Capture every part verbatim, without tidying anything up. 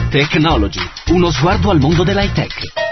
Technology, uno sguardo al mondo dell'high tech.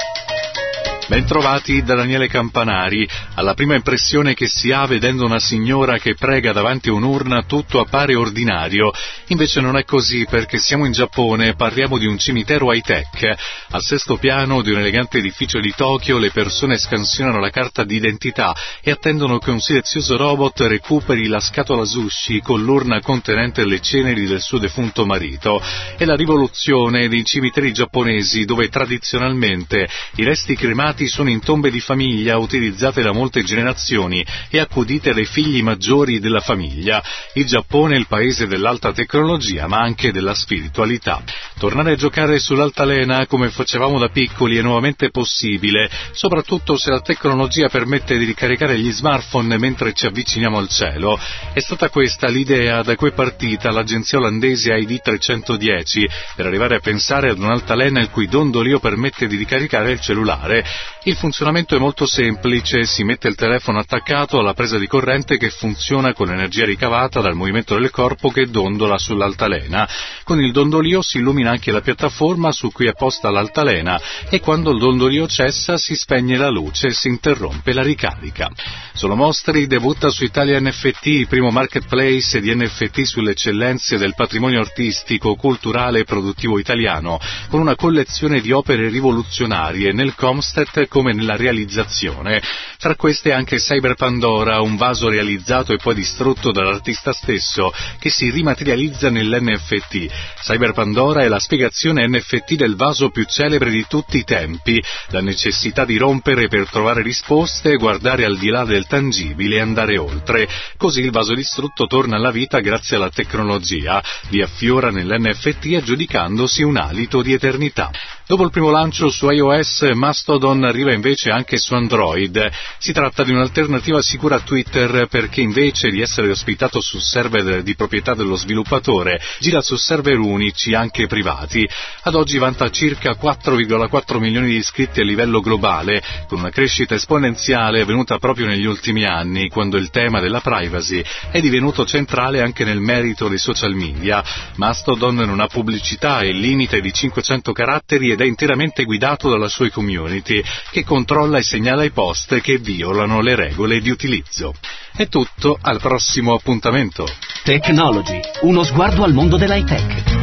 Bentrovati da Daniele Campanari. Alla prima impressione che si ha vedendo una signora che prega davanti a un'urna tutto appare ordinario. Invece non è così, perché siamo in Giappone e parliamo di un cimitero high-tech. Al sesto piano di un elegante edificio di Tokyo le persone scansionano la carta d'identità e attendono che un silenzioso robot recuperi la scatola sushi con l'urna contenente le ceneri del suo defunto marito. È la rivoluzione dei cimiteri giapponesi, dove tradizionalmente i resti cremati sono in tombe di famiglia utilizzate da molte generazioni e accudite dai figli maggiori della famiglia. Il Giappone è il paese dell'alta tecnologia, ma anche della spiritualità. Tornare a giocare sull'altalena come facevamo da piccoli è nuovamente possibile, soprattutto se la tecnologia permette di ricaricare gli smartphone mentre ci avviciniamo al cielo. È stata questa l'idea da cui è partita l'agenzia olandese I D trecentodieci per arrivare a pensare ad un'altalena il cui dondolio permette di ricaricare il cellulare. Il funzionamento è molto semplice, si mette il telefono attaccato alla presa di corrente che funziona con l'energia ricavata dal movimento del corpo che dondola sull'altalena. Con il dondolio si illumina anche la piattaforma su cui è posta l'altalena e quando il dondolio cessa si spegne la luce e si interrompe la ricarica. Solo Mostri debutta su Italia N F T, il primo marketplace di N F T sulle eccellenze del patrimonio artistico, culturale e produttivo italiano, con una collezione di opere rivoluzionarie nel concept come nella realizzazione. Tra queste anche Cyber Pandora, un vaso realizzato e poi distrutto dall'artista stesso, che si rimaterializza nell'N F T. Cyber Pandora è la spiegazione N F T del vaso più celebre di tutti i tempi, la necessità di rompere per trovare risposte, guardare al di là del tangibile e andare oltre. Così il vaso distrutto torna alla vita grazie alla tecnologia, vi affiora nell'N F T aggiudicandosi un alito di eternità. Dopo il primo lancio su iOS, Mastodon arriva invece anche su Android. Si tratta di un'alternativa sicura a Twitter perché invece di essere ospitato su server di proprietà dello sviluppatore, gira su server unici, anche privati. Ad oggi vanta circa quattro virgola quattro milioni di iscritti a livello globale, con una crescita esponenziale avvenuta proprio negli ultimi anni, quando il tema della privacy è divenuto centrale anche nel merito dei social media. Mastodon non ha pubblicità e il limite di cinquecento caratteri ed è interamente guidato dalla sua community, che controlla e segnala i post che violano le regole di utilizzo. È tutto, al prossimo appuntamento. Technology, uno sguardo al mondo dell'high tech.